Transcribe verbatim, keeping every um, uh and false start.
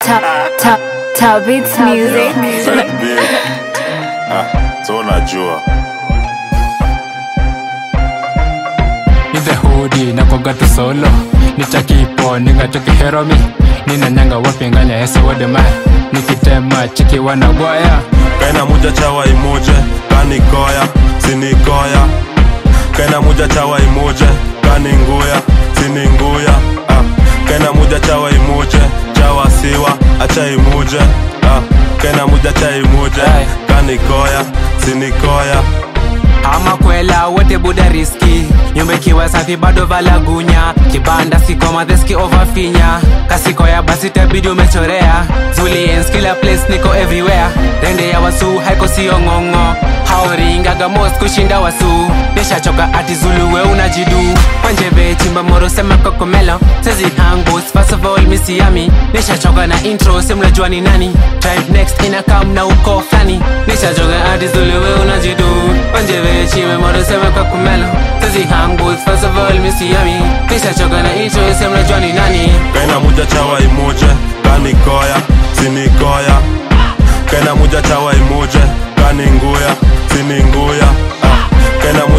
Top, top, top beats music. Ah, so najua. Nize hoodie na koga tu solo. Nitakipo ninga toki heromi. Nina nyanga wapinganya hesa wadema. Nikitema chiki wanagwaya. Kaina muja chawa imuje, kani koya, sini koya. Kaina muja chawa imuje, kani nguya, sini nguya. Ah, kaina muja chawa imuje, chawa siwa, acha imuje. Ah, kaina muja chawa imuje, kani koya, sini koya. Ama kwela wote buda riski. Nyumba kiwa safi bado valagunya. Kibanda siko madheski overfinya. Kasiko ya basi tabidi umechorea. Zuliens kila place niko everywhere. Rende ya wasu haiko siyo ngongo. Haori ngaga most kushinda wasu. Nisha choka ati Zulu we unajidu. Panjebe chimba moro sema kokomelo. Sezi hangos first of all misi yami. Nisha choka na intro simla jua ni nani. Drive next inakam na uko flani. Nisha choka ati Zulu we unajidu. Panjebe chimba moro sema kokomelo. Sezi hangos first of all misi yami. Nisha choka na intro simla jua ni nani. Kaina muja chawa imuje, kani koya, sini koya. Kaina muja chawa imuje, kani nguya, sini nguya. Ah, kaina